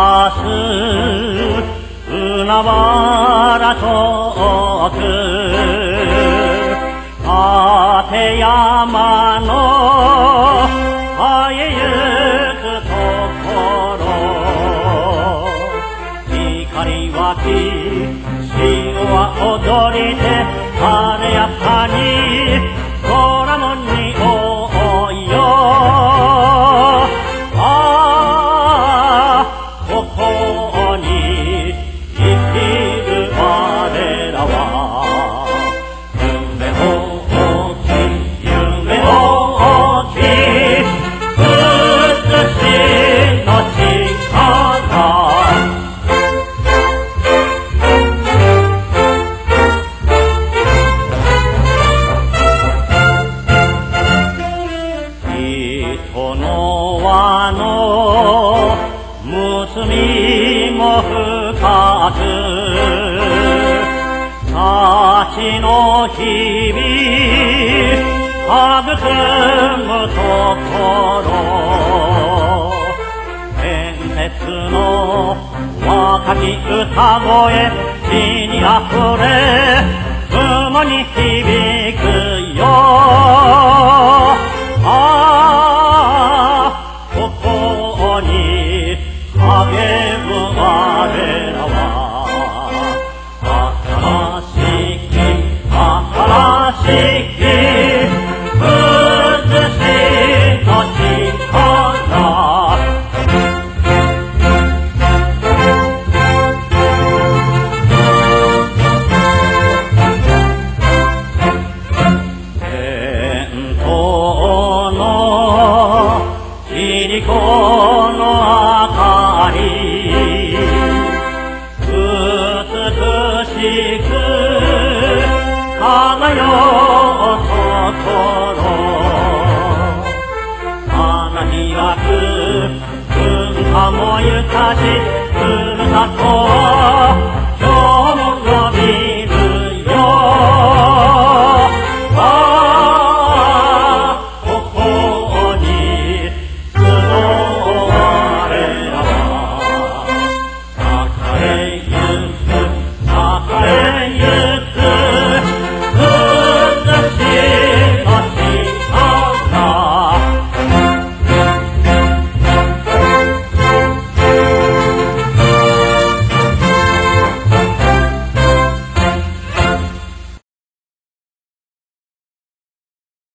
す海原遠く立山の生えゆくところ光はき潮は踊りて晴れやかに空門に追いよここに生きる我らは夢大きい夢大きい美しいの力人の輪の結びも深く幸の日々育むところ伝説の若き歌声地にあふれ共に響くよここに励む我らは新しき美しいの力伝統のキリコの明かり美しく輝くところ花開く文化もゆかしふるさと